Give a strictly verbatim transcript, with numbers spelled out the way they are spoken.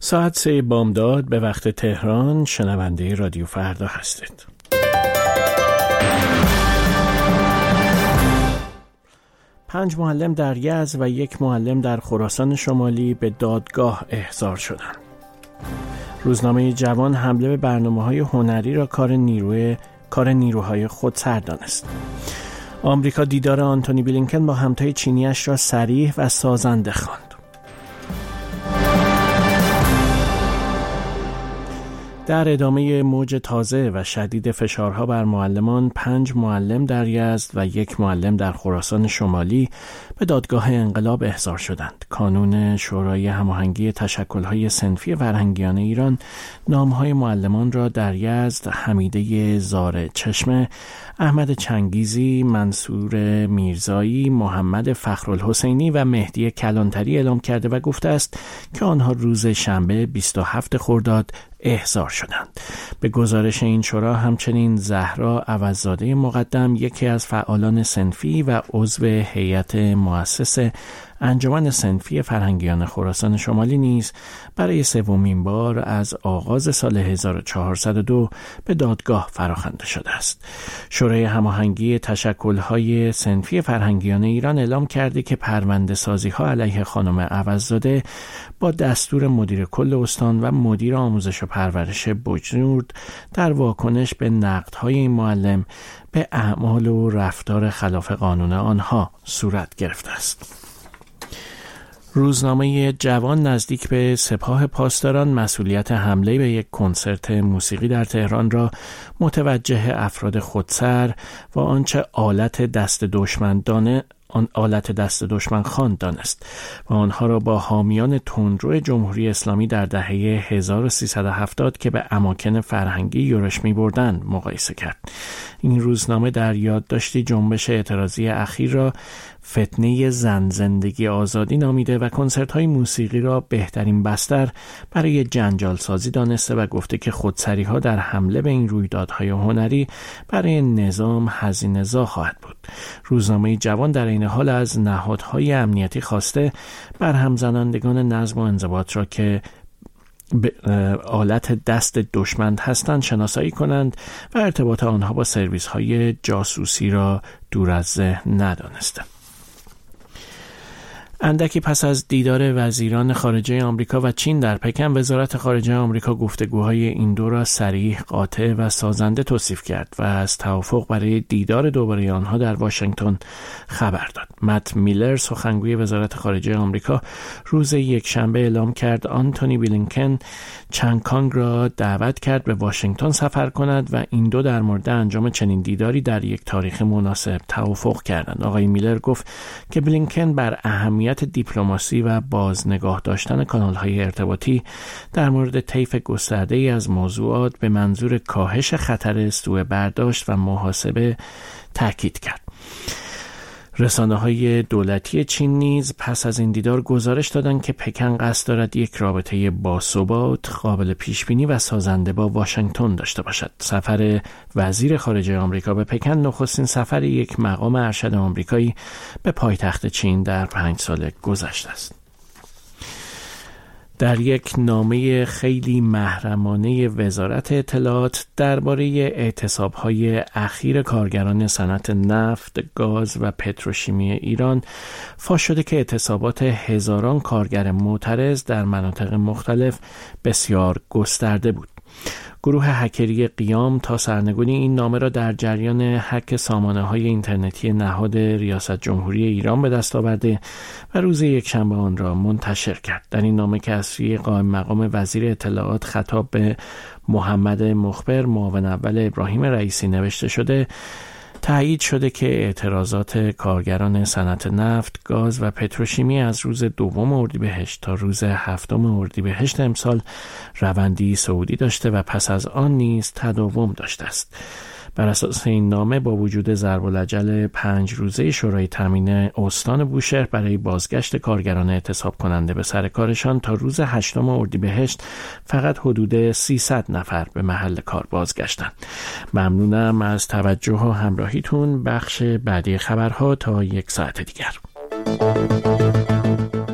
ساعت سه بامداد به وقت تهران. شنونده رادیو فردا هستید. پنج معلم در یزد و یک معلم در خراسان شمالی به دادگاه احضار شدند. روزنامه جوان حمله به برنامه‌های هنری را کار نیروی کار نیروهای خودسر دانست. آمریکا دیدار آنتونی بلینکن با همتای چینیش را صریح و سازنده خواند. در ادامه موج تازه و شدید فشارها بر معلمان، پنج معلم در یزد و یک معلم در خراسان شمالی به دادگاه انقلاب احضار شدند. کانون شورای هماهنگی تشکل‌های صنفی فرهنگیان ایران نام‌های معلمان را در یزد حمیده زار چشمه، احمد چنگیزی، منصور میرزایی، محمد فخرالحسینی و مهدی کلانتری اعلام کرده و گفته است که آنها روز شنبه بیست و هفتم خرداد احضار شدند. به گزارش این شورا همچنین زهرا عوضزاده مقدم، یکی از فعالان صنفی و عضو هیئت مؤسس انجمن صنفی فرهنگیان خراسان شمالی نیز برای سومین بار از آغاز سال هزار و چهارصد و دو به دادگاه فراخوانده شده است. شورای هماهنگی تشکل‌های صنفی فرهنگیان ایران اعلام کرده که پرونده سازی‌ها علیه خانم عوضزاده با دستور مدیر کل استان و مدیر آموزش و پرورش بجنورد در واکنش به نقدهای این معلم به اعمال و رفتار خلاف قانون آنها صورت گرفته است. روزنامه جوان نزدیک به سپاه پاسداران مسئولیت حمله به یک کنسرت موسیقی در تهران را متوجه افراد خودسر و آنچه آلت دست دشمن دانه آن آلت دست دشمن خواند دانست و آنها را با حامیان تندرو جمهوری اسلامی در دهه هزار و سیصد و هفتاد که به اماکن فرهنگی یورش می بردند مقایسه کرد. این روزنامه در یادداشتی جنبش اعتراضی اخیر را فتنه زن زندگی آزادی نامیده و کنسرت های موسیقی را بهترین بستر برای جنجال سازی دانسته و گفته که خودسری ها در حمله به این رویدادهای هنری برای نظام هزینه‌زا خواهد بود. روزنامه جوان در این حال از نهادهای امنیتی خواسته برهم زنندگان نظم و انضباط را که آلت دست دشمن هستند شناسایی کنند و ارتباط آنها با سرویس های جاسوسی را دور از ذهن ندانسته. اندکی پس از دیدار وزیران خارجه آمریکا و چین در پکن، وزارت خارجه آمریکا گفتگوهای این دو را صریح، قاطع و سازنده توصیف کرد و از توافق برای دیدار دوباره آنها در واشنگتن خبر داد. مت میلر، سخنگوی وزارت خارجه آمریکا، روز یکشنبه اعلام کرد آنتونی بلینکن چنگ کانگ را دعوت کرد به واشنگتن سفر کند و این دو در مورد انجام چنین دیداری در یک تاریخ مناسب توافق کردند. آقای میلر گفت که بلینکن بر اهمیت دیپلماسی و بازنگاه داشتن کانال‌های ارتباطی در مورد طیف گسترده‌ای از موضوعات به منظور کاهش خطر سوء برداشت و محاسبه تاکید کرد. رسانه‌های دولتی چین نیز پس از این دیدار گزارش دادند که پکن قصد دارد یک رابطه باثبات، قابل پیشبینی و سازنده با واشنگتن داشته باشد. سفر وزیر خارجه آمریکا به پکن نخستین سفر یک مقام ارشد آمریکایی به پایتخت چین در پنج سال گذشته است. در یک نامه خیلی محرمانه وزارت اطلاعات درباره اعتصاب‌های اخیر کارگران صنعت نفت، گاز و پتروشیمی ایران فاش شده که اعتصابات هزاران کارگر معترض در مناطق مختلف بسیار گسترده بود. گروه هکری قیام تا سرنگونی این نامه را در جریان هک سامانه‌های اینترنتی نهاد ریاست جمهوری ایران به دست آورده و روز یکشنبه آن را منتشر کرد. در این نامه که از سوی قائم مقام وزیر اطلاعات خطاب به محمد مخبر، معاون اول ابراهیم رئیسی نوشته شده، تایید شده که اعتراضات کارگران صنعت نفت، گاز و پتروشیمی از روز دوم اردیبهشت تا روز هفتم اردیبهشت امسال روندی صعودی داشته و پس از آن نیز تداوم داشته است. بر اساس این نامه با وجود ضرب العجل پنج روزه شورای تامین استان بوشهر برای بازگشت کارگران اعتصاب کننده به سر کارشان تا روز هشتم اردیبهشت فقط حدود سیصد نفر به محل کار بازگشتند. ممنونم از توجه و همراهیتون. بخش بعدی خبرها تا یک ساعت دیگر.